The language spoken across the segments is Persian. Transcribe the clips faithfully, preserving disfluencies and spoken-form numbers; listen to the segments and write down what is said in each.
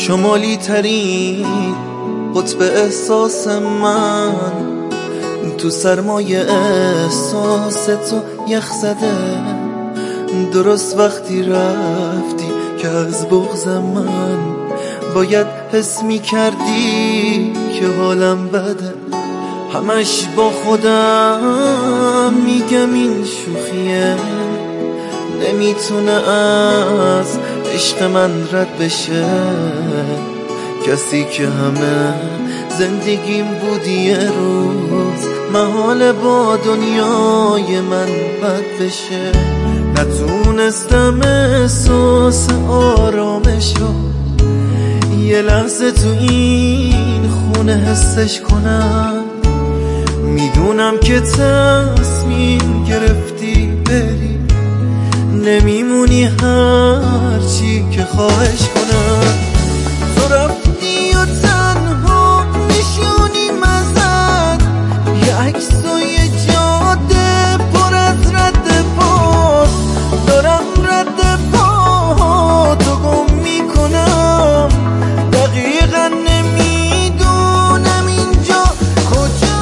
شمالی ترین قطب احساس من، تو سرمایه احساس تو یخ زده. درست وقتی رفتی که از بغض من باید حس می کردی که حالم بده. همش با خودم میگم این شوخیه، نمیتونه از عشق من رد بشه. کسی که همه زندگیم بودی یه روز محال با دنیای من بد بشه. نتونستم احساس آرامش رو یه لحظه تو این خونه حسش کنم. میدونم که تصمیم گرفتی بری، نمیمونی هرچی که خواهش کنم. تو رفتی و تنها نشونی مزد، یه عکس و یه جاده پر از رد پاس. دارم رد پا تو گم میکنم، دقیقا نمیدونم اینجا کجا.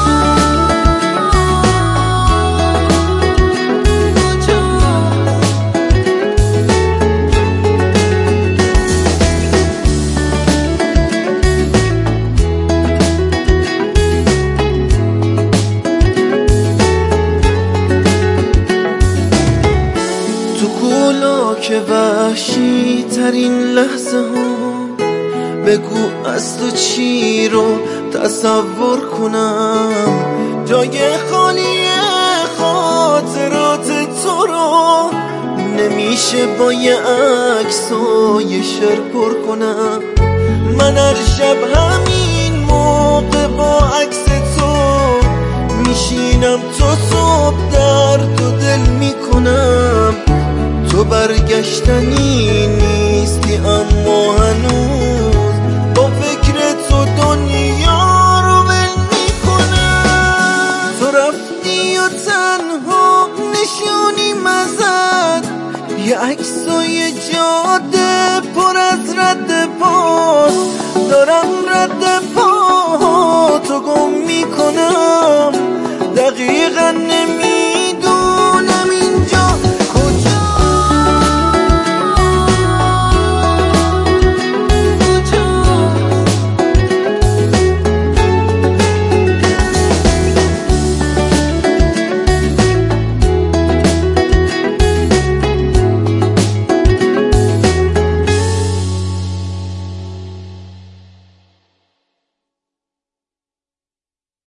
که وحشی ترین لحظه ها، بگو از تو چی رو تصور کنم. جای خالی خاطرات تو رو نمیشه با یه عکس و یه شعر پر کنم. من هر شب همین موقع با عکس تو میشینم، تو صبح درد و دل میکنم. تو برگشتنی نیستی اما هنوز با فکر تو دنیا رو ول میکنم. تو رفتی و تنها نشونی مزد، یه عکس و یه جاده پر از رد پاس. دارم رد پا تو گم میکنم، دقیقا نمی